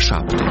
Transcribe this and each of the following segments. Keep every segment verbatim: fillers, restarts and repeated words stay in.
șapte.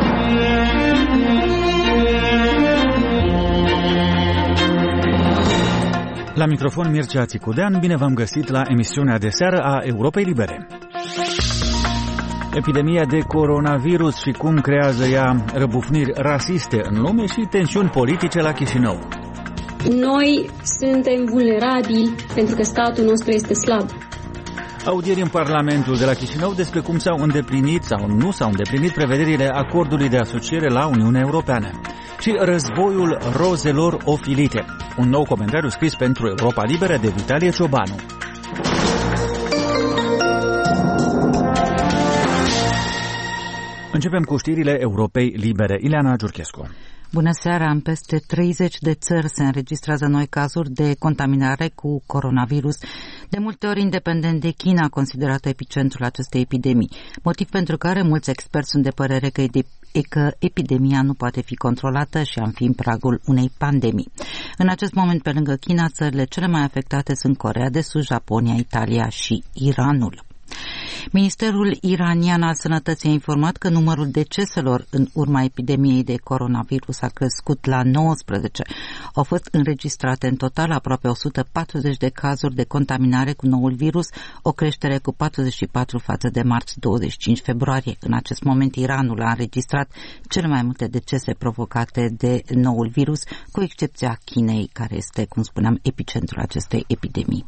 La microfon Mircea Țicudean, bine v-am găsit la emisiunea de seară a Europei Libere. Epidemia de coronavirus și cum creează ea răbufniri rasiste în lume și tensiuni politice la Chișinău. Noi suntem vulnerabili pentru că statul nostru este slab. Audieri în Parlamentul de la Chișinău despre cum s-au îndeplinit sau nu s-au îndeplinit prevederile acordului de asociere la Uniunea Europeană. Și războiul rozelor ofilite. Un nou comentariu scris pentru Europa Liberă de Vitalie Ciobanu. Începem cu știrile Europei Libere. Ileana Giurchescu. Bună seara! În peste treizeci de țări se înregistrează noi cazuri de contaminare cu coronavirus, de multe ori independent de China, considerată epicentrul acestei epidemii, motiv pentru care mulți experți sunt de părere că e că epidemia nu poate fi controlată și am fi în pragul unei pandemii. În acest moment, pe lângă China, țările cele mai afectate sunt Coreea de Sud, Japonia, Italia și Iranul. Ministerul iranian al Sănătății a informat că numărul deceselor în urma epidemiei de coronavirus a crescut la nouăsprezece. Au fost înregistrate în total aproape o sută patruzeci de cazuri de contaminare cu noul virus, o creștere cu patruzeci și patru față de marți douăzeci și cinci februarie. În acest moment, Iranul a înregistrat cele mai multe decese provocate de noul virus, cu excepția Chinei, care este, cum spuneam, epicentrul acestei epidemii.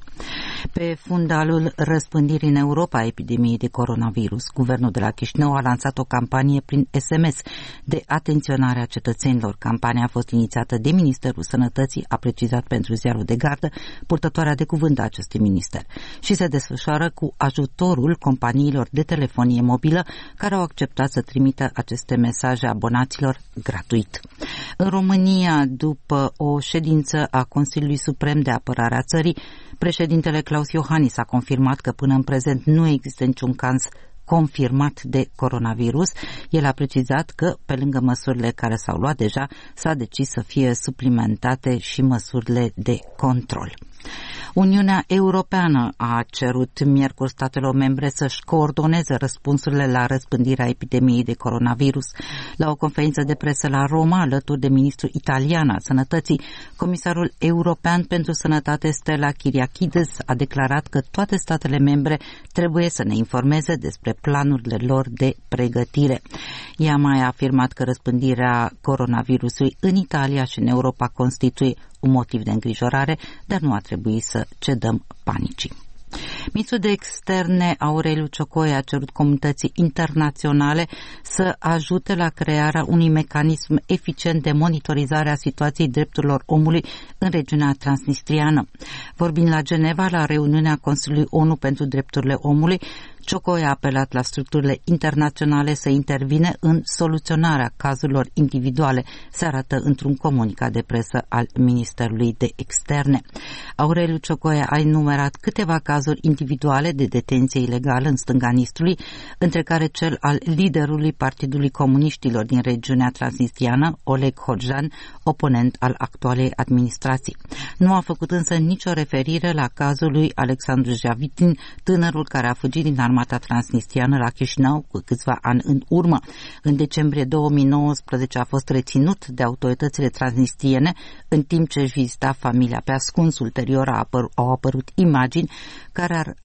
Pe fundalul răspândirii în Europa a epidemiei de coronavirus, guvernul de la Chișinău a lansat o campanie prin S M S de atenționare a cetățenilor. Campania a fost inițiată de Ministerul Sănătății, a precizat pentru Ziarul de Gardă purtătoarea de cuvânt a acestui minister, și se desfășoară cu ajutorul companiilor de telefonie mobilă care au acceptat să trimită aceste mesaje abonaților gratuit. În România, după o ședință a Consiliului Suprem de Apărare a țării, președintele Claus Iohannis a confirmat că până în prezent nu există niciun caz confirmat de coronavirus. El a precizat că, pe lângă măsurile care s-au luat deja, s-a decis să fie suplimentate și măsurile de control. Uniunea Europeană a cerut miercuri statelor membre să-și coordoneze răspunsurile la răspândirea epidemiei de coronavirus. La o conferință de presă la Roma, alături de ministrul italian al Sănătății, comisarul european pentru sănătate Stella Kyriakides a declarat că toate statele membre trebuie să ne informeze despre planurile lor de pregătire. Ea mai a afirmat că răspândirea coronavirusului în Italia și în Europa constituie un motiv de îngrijorare, dar nu ar trebui să cedăm panicii. Ministrul de Externe Aureliu Ciocoi a cerut comunității internaționale să ajute la crearea unui mecanism eficient de monitorizare a situației drepturilor omului în regiunea transnistriană. Vorbind la Geneva, la reuniunea Consiliului O N U pentru Drepturile Omului, Ciocoi a apelat la structurile internaționale să intervine în soluționarea cazurilor individuale, se arată într-un comunicat de presă al Ministerului de Externe. Aureliu Ciocoi a enumerat câteva cazuri individuale de detenție ilegală în stânga Nistrului, între care cel al liderului Partidului Comuniștilor din regiunea transnistriană, Oleg Hodjan, oponent al actualei administrații. Nu a făcut însă nicio referire la cazul lui Alexandru Javitin, tânărul care a fugit din armata transnistriană la Chișinău cu câțiva ani în urmă. În decembrie două mii nouăsprezece a fost reținut de autoritățile transnistriene în timp ce își vizita familia pe ascuns. Ulterior au apărut imagini care ar